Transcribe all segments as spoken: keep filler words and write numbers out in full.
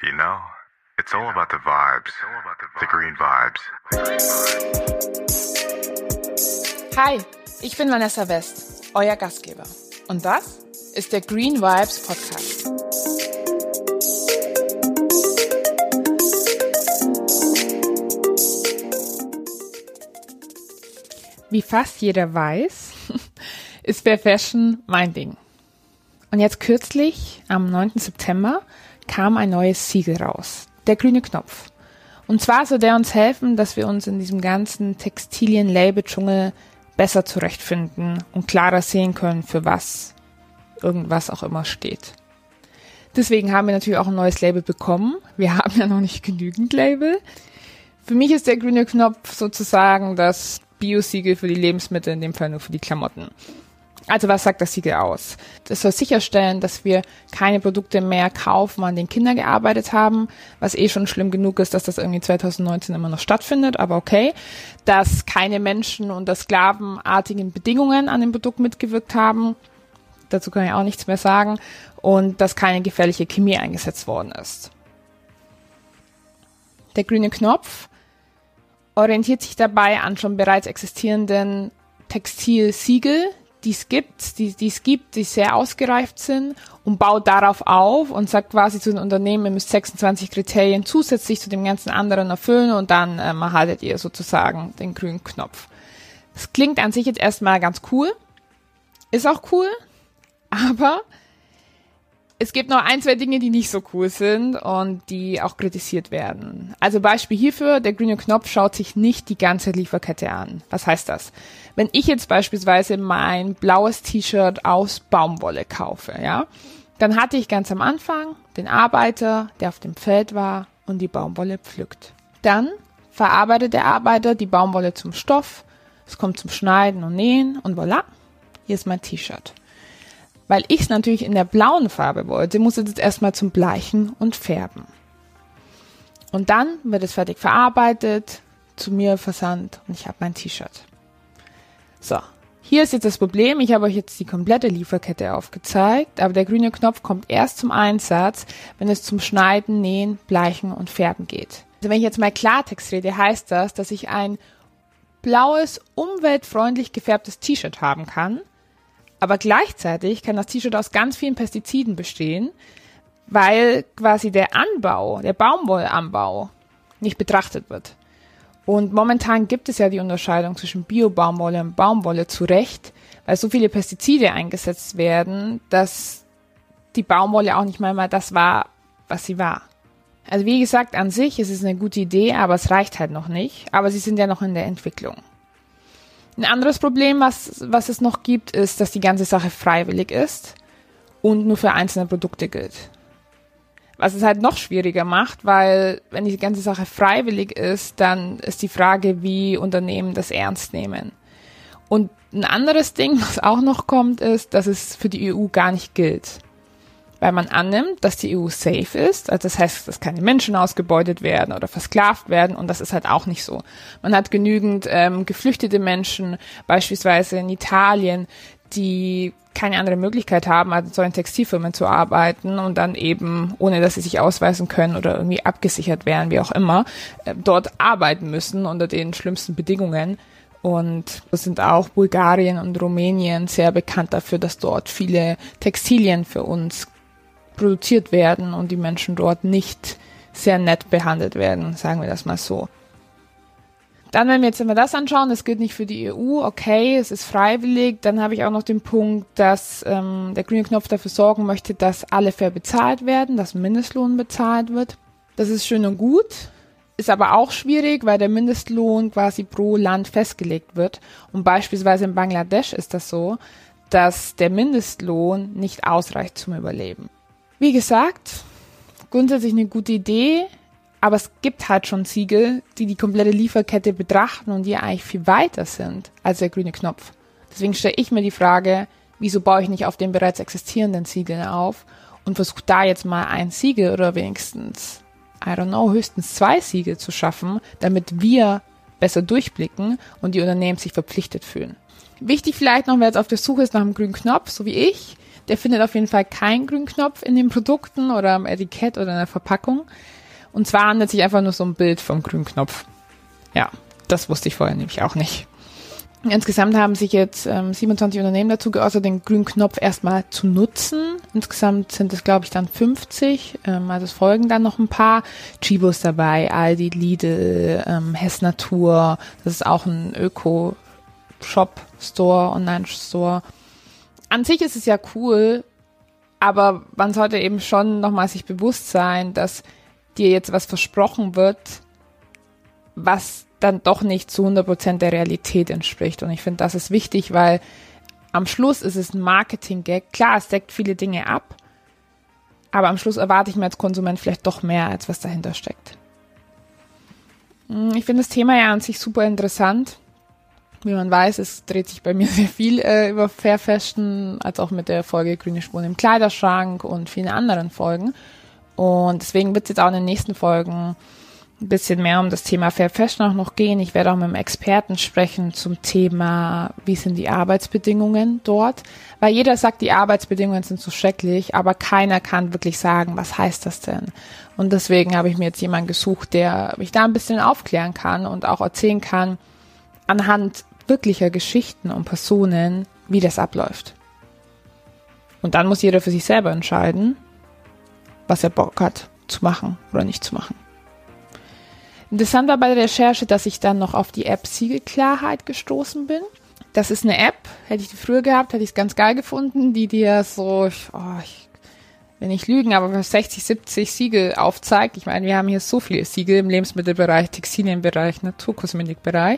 You know, it's all about the vibes, the green vibes. Hi, ich bin Vanessa West, euer Gastgeber. Und das ist der Green Vibes Podcast. Wie fast jeder weiß, ist Fair Fashion mein Ding. Und jetzt kürzlich, am neunten September, kam ein neues Siegel raus, der grüne Knopf. Und zwar soll der uns helfen, dass wir uns in diesem ganzen Textilien-Label-Dschungel besser zurechtfinden und klarer sehen können, für was irgendwas auch immer steht. Deswegen haben wir natürlich auch ein neues Label bekommen. Wir haben ja noch nicht genügend Label. Für mich ist der grüne Knopf sozusagen das Bio-Siegel für die Lebensmittel, in dem Fall nur für die Klamotten. Also was sagt das Siegel aus? Das soll sicherstellen, dass wir keine Produkte mehr kaufen, an denen Kinder gearbeitet haben, was eh schon schlimm genug ist, dass das irgendwie zwanzig neunzehn immer noch stattfindet, aber okay. Dass keine Menschen unter sklavenartigen Bedingungen an dem Produkt mitgewirkt haben, dazu kann ich auch nichts mehr sagen, und dass keine gefährliche Chemie eingesetzt worden ist. Der grüne Knopf orientiert sich dabei an schon bereits existierenden Textilsiegel, die es gibt, die, die es gibt, die sehr ausgereift sind, und baut darauf auf und sagt quasi zu den Unternehmen, ihr müsst sechsundzwanzig Kriterien zusätzlich zu dem ganzen anderen erfüllen und dann ähm, erhaltet ihr sozusagen den grünen Knopf. Das klingt an sich jetzt erstmal ganz cool, ist auch cool, aber es gibt noch ein, zwei Dinge, die nicht so cool sind und die auch kritisiert werden. Also Beispiel hierfür, der grüne Knopf schaut sich nicht die ganze Lieferkette an. Was heißt das? Wenn ich jetzt beispielsweise mein blaues T-Shirt aus Baumwolle kaufe, ja, dann hatte ich ganz am Anfang den Arbeiter, der auf dem Feld war und die Baumwolle pflückt. Dann verarbeitet der Arbeiter die Baumwolle zum Stoff, es kommt zum Schneiden und Nähen und voilà, hier ist mein T-Shirt. Weil ich es natürlich in der blauen Farbe wollte, muss es jetzt erstmal zum Bleichen und Färben. Und dann wird es fertig verarbeitet, zu mir versandt und ich habe mein T-Shirt. So, hier ist jetzt das Problem, ich habe euch jetzt die komplette Lieferkette aufgezeigt, aber der grüne Knopf kommt erst zum Einsatz, wenn es zum Schneiden, Nähen, Bleichen und Färben geht. Also wenn ich jetzt mal Klartext rede, heißt das, dass ich ein blaues, umweltfreundlich gefärbtes T-Shirt haben kann, aber gleichzeitig kann das T-Shirt aus ganz vielen Pestiziden bestehen, weil quasi der Anbau, der Baumwollanbau nicht betrachtet wird. Und momentan gibt es ja die Unterscheidung zwischen Bio-Baumwolle und Baumwolle zu Recht, weil so viele Pestizide eingesetzt werden, dass die Baumwolle auch nicht mal mal das war, was sie war. Also wie gesagt, an sich ist es eine gute Idee, aber es reicht halt noch nicht. Aber sie sind ja noch in der Entwicklung. Ein anderes Problem, was, was es noch gibt, ist, dass die ganze Sache freiwillig ist und nur für einzelne Produkte gilt. Was es halt noch schwieriger macht, weil wenn die ganze Sache freiwillig ist, dann ist die Frage, wie Unternehmen das ernst nehmen. Und ein anderes Ding, was auch noch kommt, ist, dass es für die E U gar nicht gilt. Weil man annimmt, dass die E U safe ist, also das heißt, dass keine Menschen ausgebeutet werden oder versklavt werden, und das ist halt auch nicht so. Man hat genügend ähm, geflüchtete Menschen, beispielsweise in Italien, die keine andere Möglichkeit haben, als in solchen Textilfirmen zu arbeiten und dann eben, ohne dass sie sich ausweisen können oder irgendwie abgesichert werden, wie auch immer, äh, dort arbeiten müssen unter den schlimmsten Bedingungen. Und es sind auch Bulgarien und Rumänien sehr bekannt dafür, dass dort viele Textilien für uns produziert werden und die Menschen dort nicht sehr nett behandelt werden, sagen wir das mal so. Dann, wenn wir jetzt immer das anschauen, das gilt nicht für die E U, okay, es ist freiwillig, dann habe ich auch noch den Punkt, dass ähm, der grüne Knopf dafür sorgen möchte, dass alle fair bezahlt werden, dass Mindestlohn bezahlt wird. Das ist schön und gut, ist aber auch schwierig, weil der Mindestlohn quasi pro Land festgelegt wird. Und beispielsweise in Bangladesch ist das so, dass der Mindestlohn nicht ausreicht zum Überleben. Wie gesagt, grundsätzlich eine gute Idee, aber es gibt halt schon Siegel, die die komplette Lieferkette betrachten und die eigentlich viel weiter sind als der grüne Knopf. Deswegen stelle ich mir die Frage, wieso baue ich nicht auf den bereits existierenden Siegeln auf und versuche da jetzt mal ein Siegel oder wenigstens, I don't know, höchstens zwei Siegel zu schaffen, damit wir besser durchblicken und die Unternehmen sich verpflichtet fühlen. Wichtig vielleicht noch, wer jetzt auf der Suche ist nach einem grünen Knopf, so wie ich, Der findet auf jeden Fall keinen Grünknopf in den Produkten oder am Etikett oder in der Verpackung. Und zwar handelt es sich einfach nur so ein Bild vom Grünknopf. Ja, das wusste ich vorher nämlich auch nicht. Insgesamt haben sich jetzt ähm, siebenundzwanzig Unternehmen dazu geäußert, den Grünknopf erstmal zu nutzen. Insgesamt sind es, glaube ich, dann fünfzig. Ähm, also es folgen dann noch ein paar. Chibo ist dabei, Aldi, Lidl, ähm, Hess Natur. Das ist auch ein Öko-Shop-Store, Online-Store. An sich ist es ja cool, aber man sollte eben schon nochmal sich bewusst sein, dass dir jetzt was versprochen wird, was dann doch nicht zu hundert Prozent der Realität entspricht. Und ich finde, das ist wichtig, weil am Schluss ist es ein Marketing-Gag. Klar, es deckt viele Dinge ab, aber am Schluss erwarte ich mir als Konsument vielleicht doch mehr, als was dahinter steckt. Ich finde das Thema ja an sich super interessant. Wie man weiß, es dreht sich bei mir sehr viel äh, über Fair Fashion, als auch mit der Folge Grüne Spuren im Kleiderschrank und vielen anderen Folgen. Und deswegen wird es jetzt auch in den nächsten Folgen ein bisschen mehr um das Thema Fair Fashion auch noch gehen. Ich werde auch mit einem Experten sprechen zum Thema, wie sind die Arbeitsbedingungen dort, weil jeder sagt, die Arbeitsbedingungen sind so schrecklich, aber keiner kann wirklich sagen, was heißt das denn? Und deswegen habe ich mir jetzt jemanden gesucht, der mich da ein bisschen aufklären kann und auch erzählen kann, anhand wirklicher Geschichten und Personen, wie das abläuft. Und dann muss jeder für sich selber entscheiden, was er Bock hat zu machen oder nicht zu machen. Interessant war bei der Recherche, dass ich dann noch auf die App Siegelklarheit gestoßen bin. Das ist eine App, hätte ich die früher gehabt, hätte ich es ganz geil gefunden, die dir so, oh, ich will nicht lügen, aber sechzig, siebzig Siegel aufzeigt. Ich meine, wir haben hier so viele Siegel im Lebensmittelbereich, Textilienbereich, Naturkosmetikbereich.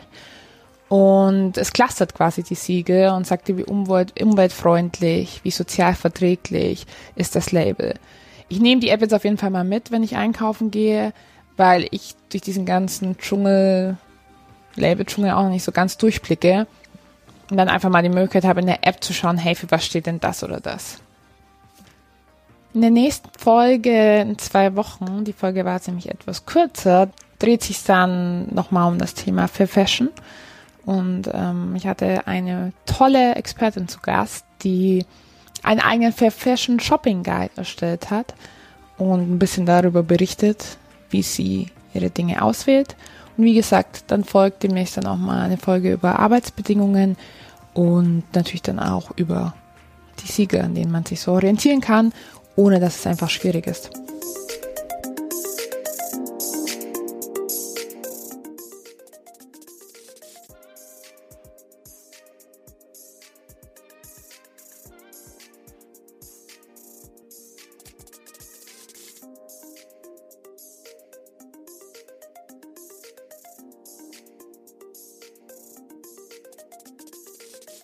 Und es clustert quasi die Siegel und sagt dir, wie umwelt, umweltfreundlich, wie sozialverträglich ist das Label. Ich nehme die App jetzt auf jeden Fall mal mit, wenn ich einkaufen gehe, weil ich durch diesen ganzen Dschungel, Label-Dschungel auch noch nicht so ganz durchblicke und dann einfach mal die Möglichkeit habe, in der App zu schauen, hey, für was steht denn das oder das? In der nächsten Folge, in zwei Wochen, die Folge war jetzt nämlich etwas kürzer, dreht sich dann nochmal um das Thema Fair Fashion. Und ähm, ich hatte eine tolle Expertin zu Gast, die einen eigenen Fair Fashion Shopping Guide erstellt hat und ein bisschen darüber berichtet, wie sie ihre Dinge auswählt. Und wie gesagt, dann folgt demnächst dann auch mal eine Folge über Arbeitsbedingungen und natürlich dann auch über die Siegel, an denen man sich so orientieren kann, ohne dass es einfach schwierig ist.